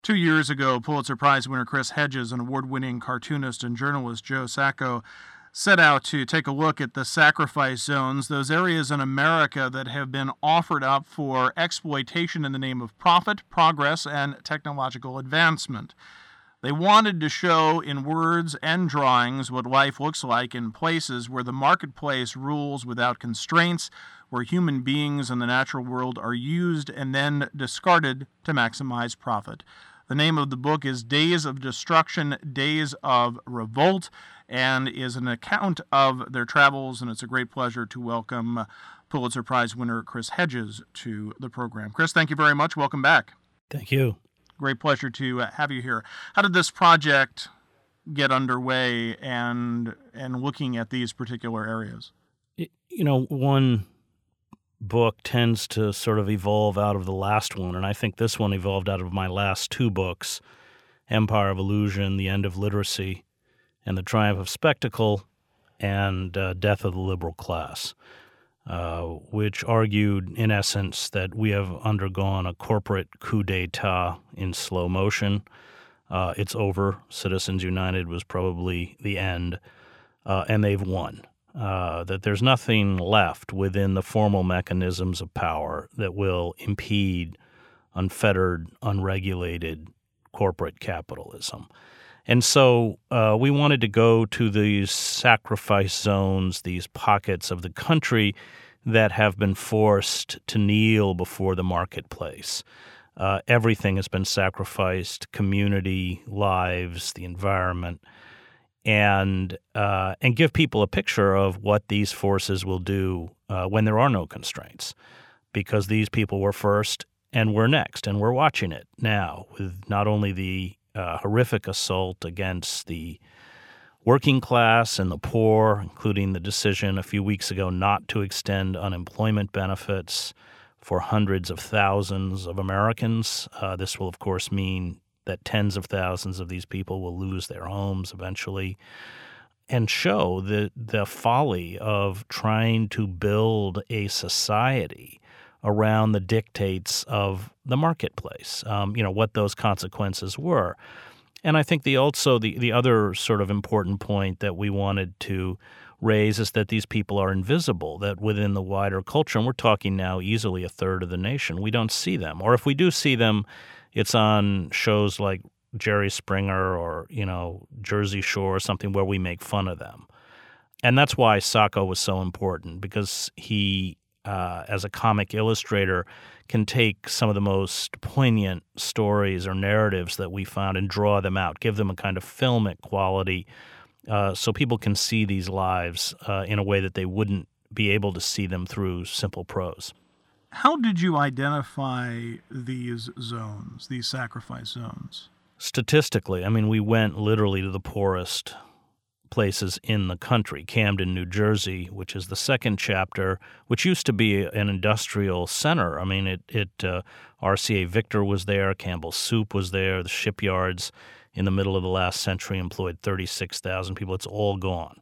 2 years ago, Pulitzer Prize winner Chris Hedges and award-winning cartoonist and journalist Joe Sacco set out to take a look at the sacrifice zones, those areas in America that have been offered up for exploitation in the name of profit, progress, and technological advancement. They wanted to show in words and drawings what life looks like in places where the marketplace rules without constraints, where human beings and the natural world are used and then discarded to maximize profit. The name of the book is Days of Destruction, Days of Revolt, and is an account of their travels, and it's a great pleasure to welcome Pulitzer Prize winner Chris Hedges to the program. Chris, thank you very much. Welcome back. Thank you. Great pleasure to have you here. How did this project get underway and looking at these particular areas? One book tends to sort of evolve out of the last one, and I think this one evolved out of my last two books, Empire of Illusion, The End of Literacy, and The Triumph of Spectacle, and Death of the Liberal Class, which argued, in essence, that we have undergone a corporate coup d'etat in slow motion. It's over. Citizens United was probably the end, and they've won. That there's nothing left within the formal mechanisms of power that will impede unfettered, unregulated corporate capitalism. And so we wanted to go to these sacrifice zones, these pockets of the country that have been forced to kneel before the marketplace. Everything has been sacrificed: community, lives, the environment, and give people a picture of what these forces will do when there are no constraints, because these people were first and we're next, and we're watching it now with not only the horrific assault against the working class and the poor, including the decision a few weeks ago not to extend unemployment benefits for hundreds of thousands of Americans. This will, of course, mean that tens of thousands of these people will lose their homes eventually, and show the folly of trying to build a society around the dictates of the marketplace, what those consequences were. And I think the other sort of important point that we wanted to raise is that these people are invisible, that within the wider culture, and we're talking now easily a third of the nation, we don't see them. Or if we do see them, it's on shows like Jerry Springer or, Jersey Shore or something where we make fun of them. And that's why Sacco was so important, because he, as a comic illustrator, can take some of the most poignant stories or narratives that we found and draw them out, give them a kind of filmic quality, so people can see these lives in a way that they wouldn't be able to see them through simple prose. How did you identify these zones, these sacrifice zones? Statistically, we went literally to the poorest places in the country. Camden, New Jersey, which is the second chapter, which used to be an industrial center. RCA Victor was there, Campbell's Soup was there, the shipyards in the middle of the last century employed 36,000 people. It's all gone.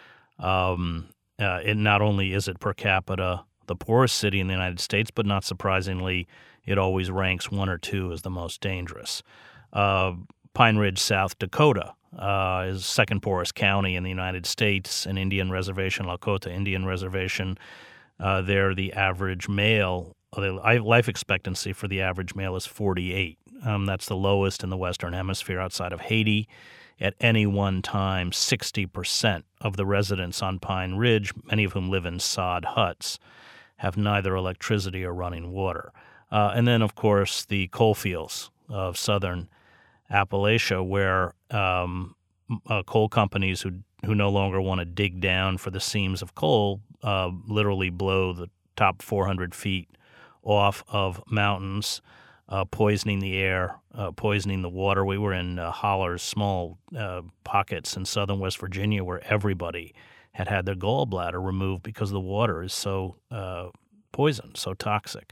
Not only is it per capita the poorest city in the United States, but not surprisingly, it always ranks one or two as the most dangerous. Pine Ridge, South Dakota, is the second poorest county in the United States, an Indian reservation, Lakota Indian reservation. There, the average male, the life expectancy for the average male is 48. That's the lowest in the Western Hemisphere outside of Haiti. At any one time, 60% of the residents on Pine Ridge, many of whom live in sod huts, have neither electricity or running water. And then, of course, the coal fields of southern Appalachia, where coal companies who no longer want to dig down for the seams of coal literally blow the top 400 feet off of mountains, poisoning the air, poisoning the water. We were in hollers, small pockets in southern West Virginia where everybody had their gallbladder removed because the water is so poisoned, so toxic.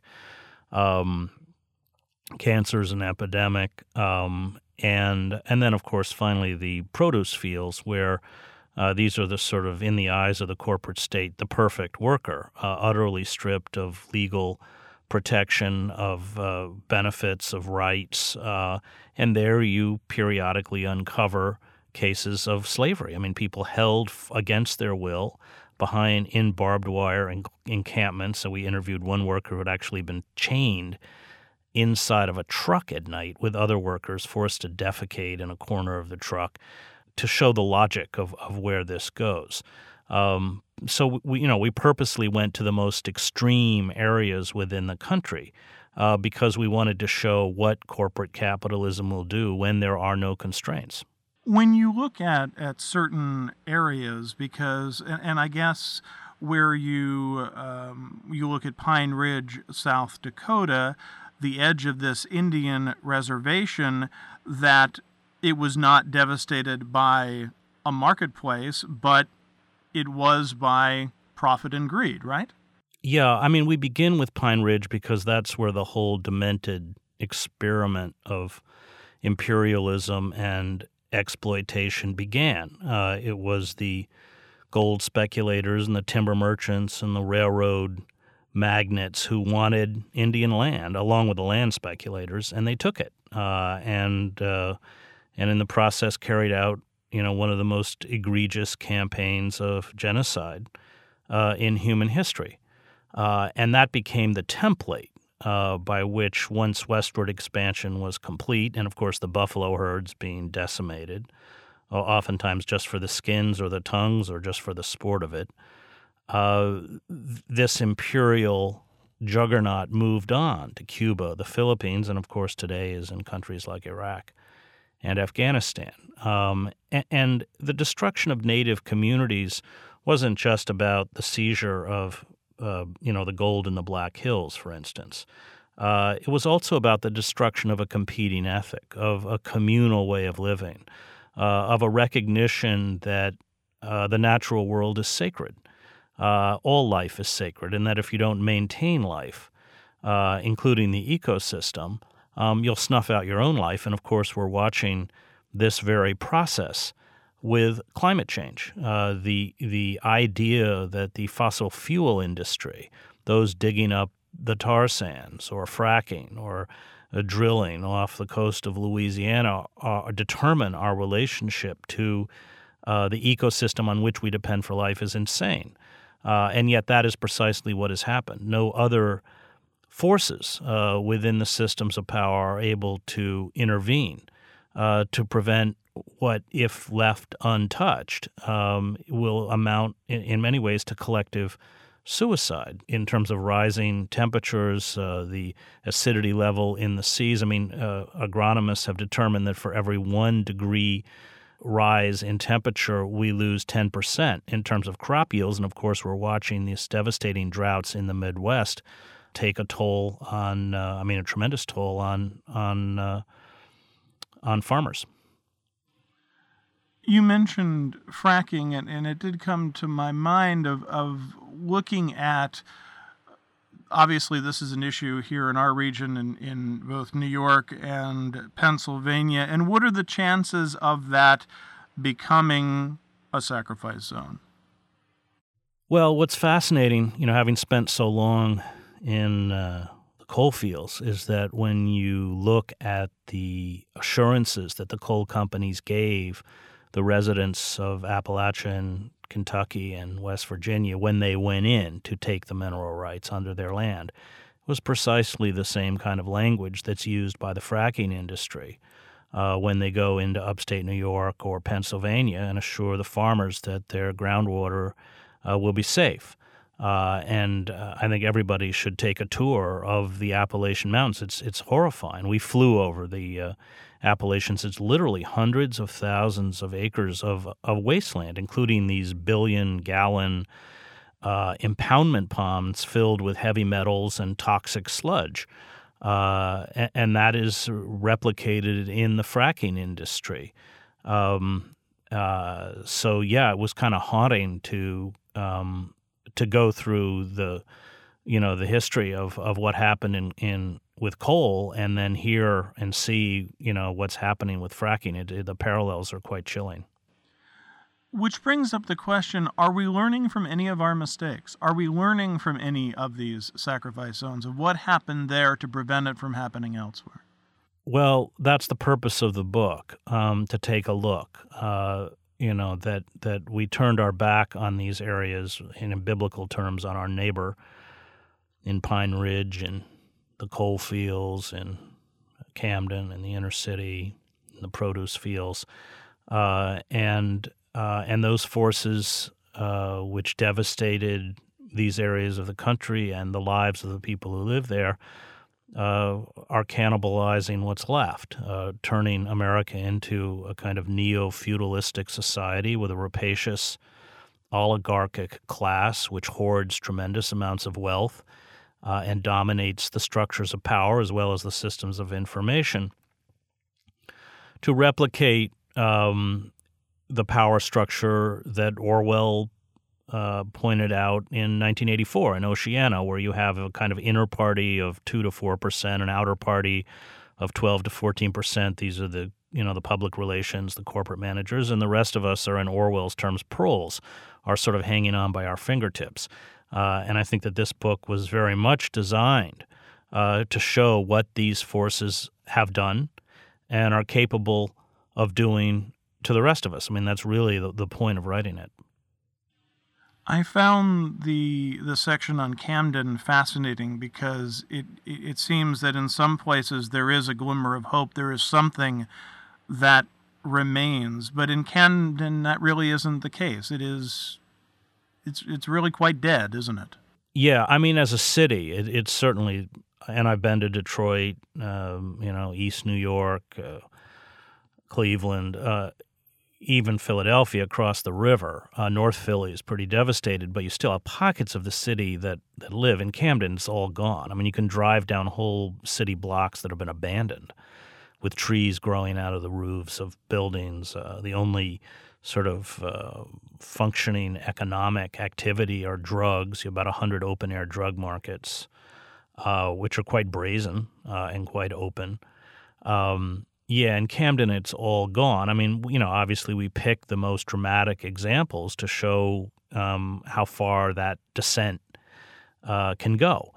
Cancer is an epidemic. And then, of course, finally, the produce fields where these are the sort of, in the eyes of the corporate state, the perfect worker, utterly stripped of legal protection of benefits, of rights, and there you periodically uncover cases of slavery. I mean, people held against their will in barbed wire encampments. So we interviewed one worker who had actually been chained inside of a truck at night with other workers, forced to defecate in a corner of the truck to show the logic of where this goes. So we purposely went to the most extreme areas within the country because we wanted to show what corporate capitalism will do when there are no constraints. When you look at certain areas, and I guess where you look at Pine Ridge, South Dakota, the edge of this Indian reservation, that it was not devastated by a marketplace, but it was by profit and greed, right? Yeah, I mean, we begin with Pine Ridge because that's where the whole demented experiment of imperialism and exploitation began. It was the gold speculators and the timber merchants and the railroad magnates who wanted Indian land, along with the land speculators, and they took it. And in the process carried out, one of the most egregious campaigns of genocide in human history. And that became the template by which, once westward expansion was complete, and of course the buffalo herds being decimated, oftentimes just for the skins or the tongues or just for the sport of it, this imperial juggernaut moved on to Cuba, the Philippines, and of course today is in countries like Iraq and Afghanistan. And the destruction of native communities wasn't just about the seizure of the gold in the Black Hills, for instance. It was also about the destruction of a competing ethic, of a communal way of living, of a recognition that the natural world is sacred. All life is sacred, and that if you don't maintain life, including the ecosystem, you'll snuff out your own life. And of course, we're watching this very process with climate change. The idea that the fossil fuel industry, those digging up the tar sands or fracking or drilling off the coast of Louisiana, determine our relationship to the ecosystem on which we depend for life is insane. And yet that is precisely what has happened. No other forces within the systems of power are able to intervene to prevent what, if left untouched, will amount in many ways to collective suicide in terms of rising temperatures, the acidity level in the seas. I mean, agronomists have determined that for every 1 degree rise in temperature, we lose 10% in terms of crop yields. And of course, we're watching these devastating droughts in the Midwest take a toll on, a tremendous toll on farmers. You mentioned fracking, and it did come to my mind of looking at, obviously this is an issue here in our region in both New York and Pennsylvania, and what are the chances of that becoming a sacrifice zone? Well, what's fascinating, having spent so long in the coal fields, is that when you look at the assurances that the coal companies gave the residents of Appalachian, Kentucky, and West Virginia when they went in to take the mineral rights under their land, it was precisely the same kind of language that's used by the fracking industry when they go into upstate New York or Pennsylvania and assure the farmers that their groundwater will be safe. And I think everybody should take a tour of the Appalachian Mountains. It's horrifying. We flew over the Appalachians. It's literally hundreds of thousands of acres of wasteland, including these billion-gallon impoundment ponds filled with heavy metals and toxic sludge. And that is replicated in the fracking industry. So, it was kind of haunting to go through the history of what happened in with coal, and then hear and see what's happening with fracking. The parallels are quite chilling. Which brings up the question, are we learning from any of our mistakes? Are we learning from any of these sacrifice zones of what happened there to prevent it from happening elsewhere? Well, that's the purpose of the book, to take a look. That we turned our back on these areas, in biblical terms, on our neighbor in Pine Ridge and the coal fields in Camden and the inner city, and the produce fields, and those forces which devastated these areas of the country and the lives of the people who live there are cannibalizing what's left, turning America into a kind of neo-feudalistic society with a rapacious oligarchic class which hoards tremendous amounts of wealth and dominates the structures of power as well as the systems of information. To replicate the power structure that Orwell pointed out in 1984 in Oceania, where you have a kind of inner party of 2 to 4%, an outer party of 12 to 14%. These are the public relations, the corporate managers, and the rest of us are, in Orwell's terms, proles, are sort of hanging on by our fingertips. And I think that this book was very much designed to show what these forces have done and are capable of doing to the rest of us. I mean, that's really the point of writing it. I found the section on Camden fascinating because it seems that in some places there is a glimmer of hope. There is something that remains, but in Camden that really isn't the case. It's really quite dead, isn't it? Yeah, I mean, as a city, it's certainly. And I've been to Detroit, East New York, Cleveland. Even Philadelphia across the river. North Philly is pretty devastated, but you still have pockets of the city that live. In Camden, it's all gone. I mean, you can drive down whole city blocks that have been abandoned with trees growing out of the roofs of buildings. The only sort of functioning economic activity are drugs. You have about 100 open-air drug markets, which are quite brazen and quite open. Yeah, in Camden, it's all gone. I mean, obviously we pick the most dramatic examples to show how far that descent can go.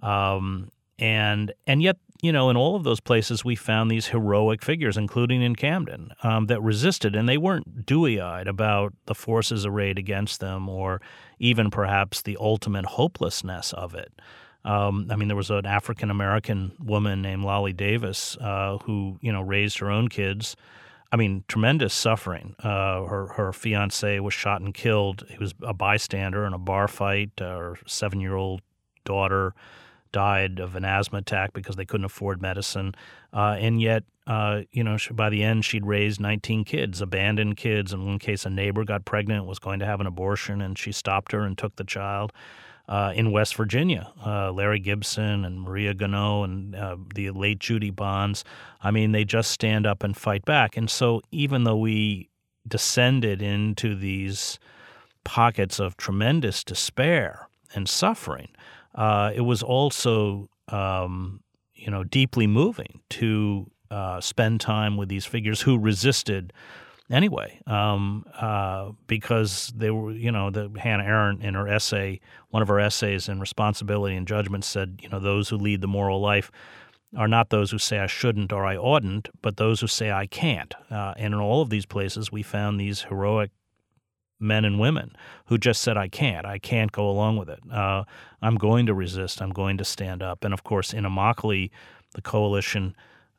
And yet, in all of those places, we found these heroic figures, including in Camden, that resisted. And they weren't dewy-eyed about the forces arrayed against them or even perhaps the ultimate hopelessness of it. There was an African-American woman named Lolly Davis who, raised her own kids. I mean, tremendous suffering. Her fiancé was shot and killed. He was a bystander in a bar fight. Her 7-year-old daughter died of an asthma attack because they couldn't afford medicine. And yet, by the end, she'd raised 19 kids, abandoned kids. In one case, a neighbor got pregnant, was going to have an abortion, and she stopped her and took the child. In West Virginia, Larry Gibson and Maria Gonneau and the late Judy Bonds, I mean, they just stand up and fight back. And so even though we descended into these pockets of tremendous despair and suffering, it was also, deeply moving to spend time with these figures who resisted anyway, because they were, the Hannah Arendt in her essay, one of her essays in Responsibility and Judgment said, those who lead the moral life are not those who say I shouldn't or I oughtn't, but those who say I can't. And in all of these places, we found these heroic men and women who just said, I can't go along with it. I'm going to resist. I'm going to stand up. And of course, in Immokalee, the coalition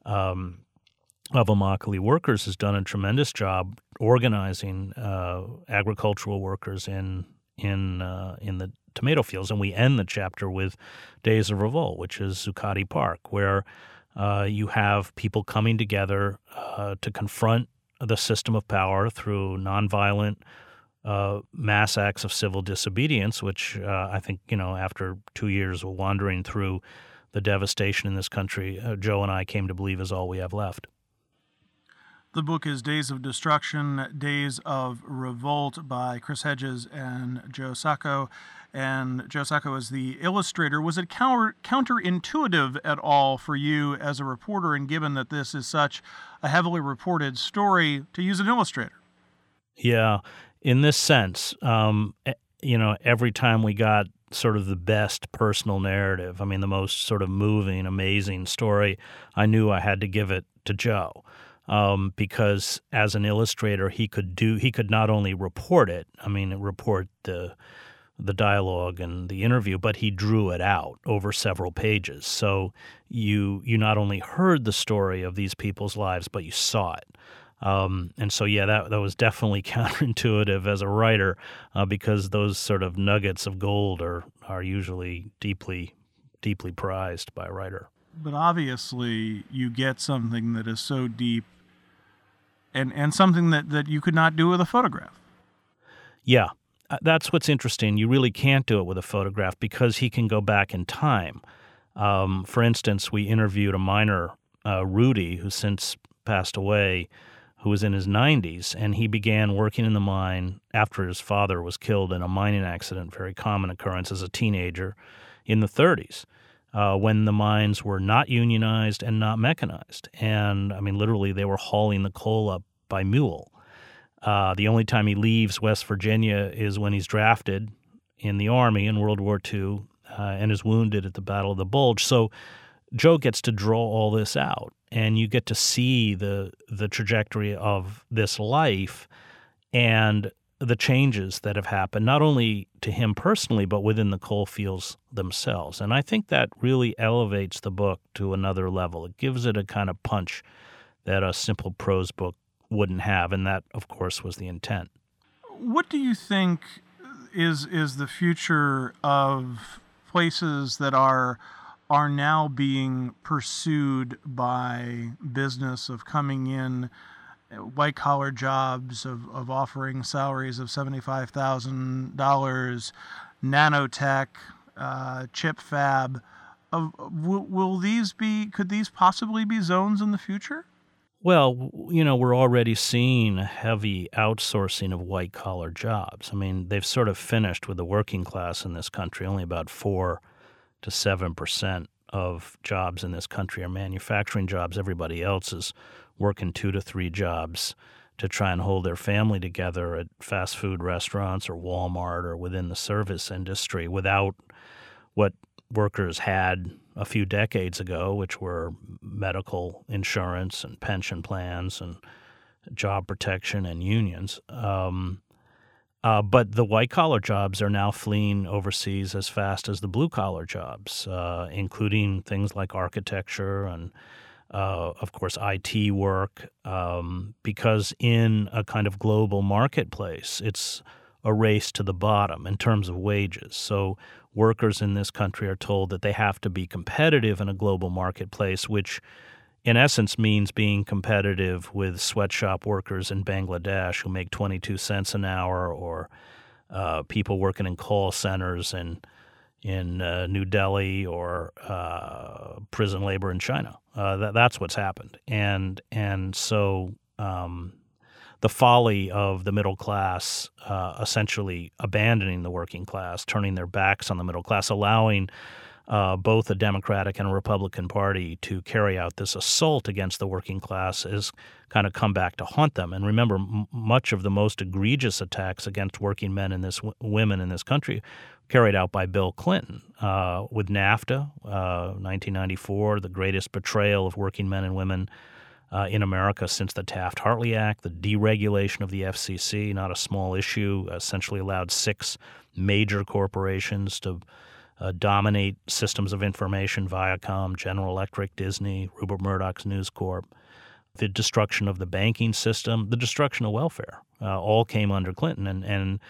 of Immokalee workers has done a tremendous job organizing agricultural workers in the tomato fields. And we end the chapter with Days of Revolt, which is Zuccotti Park, where you have people coming together to confront the system of power through nonviolent mass acts of civil disobedience, which I think, after 2 years of wandering through the devastation in this country, Joe and I came to believe is all we have left. The book is Days of Destruction, Days of Revolt by Chris Hedges and Joe Sacco. And Joe Sacco is the illustrator. Was it counterintuitive at all for you as a reporter, and given that this is such a heavily reported story, to use an illustrator? Yeah, in this sense, every time we got sort of the best personal narrative, I mean, the most sort of moving, amazing story, I knew I had to give it to Joe. Because as an illustrator, he could not only report it, report the dialogue and the interview, but he drew it out over several pages. So you not only heard the story of these people's lives, but you saw it. And so, that was definitely counterintuitive as a writer, because those sort of nuggets of gold are usually deeply, deeply prized by a writer. But obviously, you get something that is so deep and something that you could not do with a photograph. Yeah, that's what's interesting. You really can't do it with a photograph because he can go back in time. For instance, we interviewed a miner, Rudy, who since passed away, who was in his 90s, and he began working in the mine after his father was killed in a mining accident, very common occurrence as a teenager, in the 30s. When the mines were not unionized and not mechanized. And, literally they were hauling the coal up by mule. The only time he leaves West Virginia is when he's drafted in the Army in World War II and is wounded at the Battle of the Bulge. So Joe gets to draw all this out, and you get to see the trajectory of this life and the changes that have happened, not only to him personally, but within the coal fields themselves. And I think that really elevates the book to another level. It gives it a kind of punch that a simple prose book wouldn't have, and that, of course, was the intent. What do you think is the future of places that are now being pursued by business of coming in, white-collar jobs, of offering salaries of $75,000, nanotech, chip fab? Could these possibly be zones in the future? Well, we're already seeing a heavy outsourcing of white-collar jobs. They've sort of finished with the working class in this country. Only about 4 to 7% of jobs in this country are manufacturing jobs. Everybody else is working 2 to 3 jobs to try and hold their family together at fast food restaurants or Walmart or within the service industry without what workers had a few decades ago, which were medical insurance and pension plans and job protection and unions. But the white-collar jobs are now fleeing overseas as fast as the blue-collar jobs, including things like architecture and, of course, IT work, because in a kind of global marketplace, it's a race to the bottom in terms of wages. So workers in this country are told that they have to be competitive in a global marketplace, which in essence means being competitive with sweatshop workers in Bangladesh who make 22 cents an hour, or people working in call centers in New Delhi, or prison labor in China. That's what's happened. And so the folly of the middle class essentially abandoning the working class, turning their backs on the middle class, allowing both the Democratic and a Republican Party to carry out this assault against the working class has kind of come back to haunt them. And remember, much of the most egregious attacks against working men and women in this country carried out by Bill Clinton with NAFTA, 1994, the greatest betrayal of working men and women in America since the Taft-Hartley Act, the deregulation of the FCC, not a small issue, essentially allowed 6 major corporations to dominate systems of information: Viacom, General Electric, Disney, Rupert Murdoch's News Corp. The destruction of the banking system, the destruction of welfare, all came under Clinton. And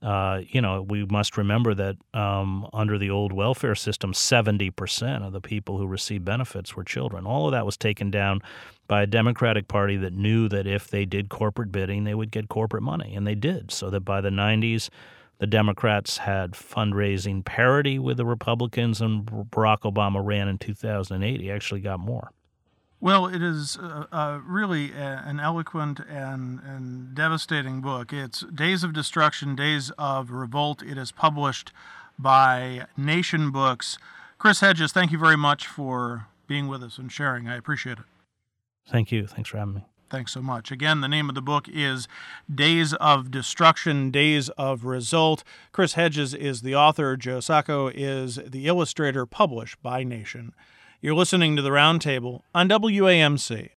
we must remember that under the old welfare system, 70% of the people who received benefits were children. All of that was taken down by a Democratic Party that knew that if they did corporate bidding, they would get corporate money, and they did. So that by the 90s, the Democrats had fundraising parity with the Republicans, and Barack Obama ran in 2008. He actually got more. Well, it is really an eloquent and devastating book. It's Days of Destruction, Days of Revolt. It is published by Nation Books. Chris Hedges, thank you very much for being with us and sharing. I appreciate it. Thank you. Thanks for having me. Thanks so much. Again, the name of the book is Days of Destruction, Days of Result. Chris Hedges is the author. Joe Sacco is the illustrator, published by Nation. You're listening to The Roundtable on WAMC.